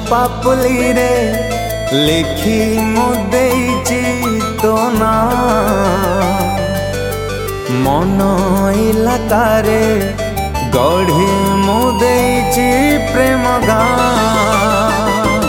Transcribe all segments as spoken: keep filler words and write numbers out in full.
पापुली रे लिखी मुदेची तो ना मन इलाकारे गढ़ी मुदेची प्रेम गाँ।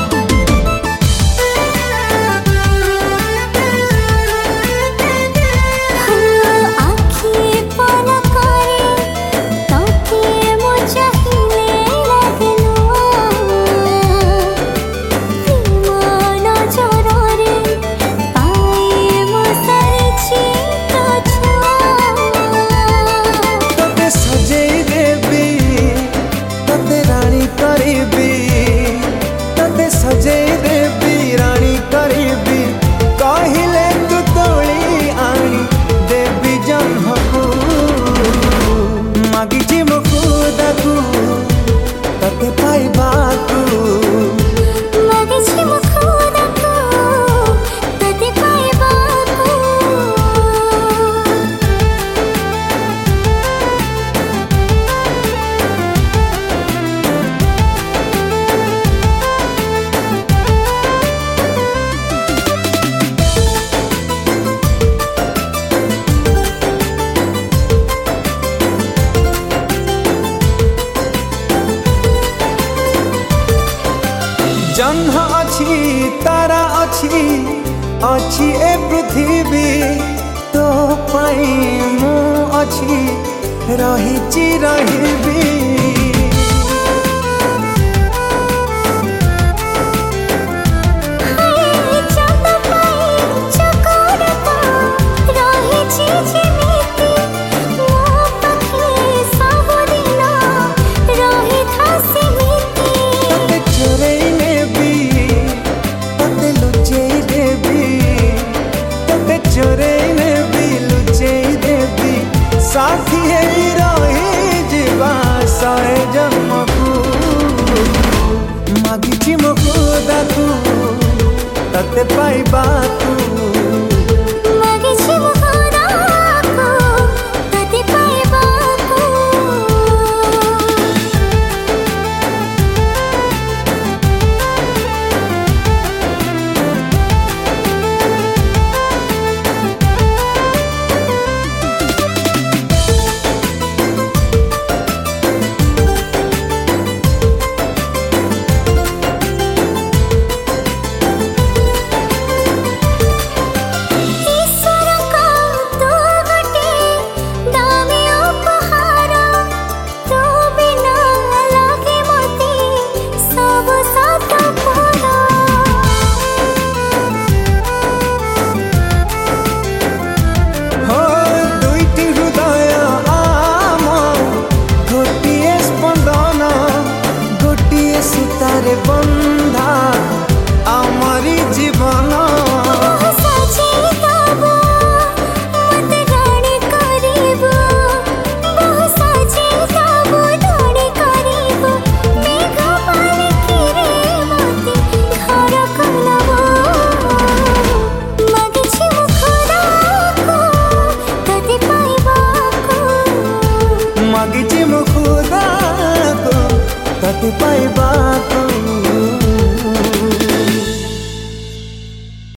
सजई देवी रानी करीबी कहले तू तोली आनी देवी जन्मकू मागिची मुकुदकू तते पाइबाकू मागिची मुकुदकू तते पाइबाकू। जन्म अच्छी तारा अच्छी अच्छी ए पृथ्वी तो पाई मु अच्छी रही रही साथी है रही जीवा सारे जन्मकू मागिची मुकुदकू तते पाइबाकू मागिची मुकुदकू तते पाइबाकू। सुतारे बंधा आमरी जीवन मागिची मुकुदकू तते पाइबाकू।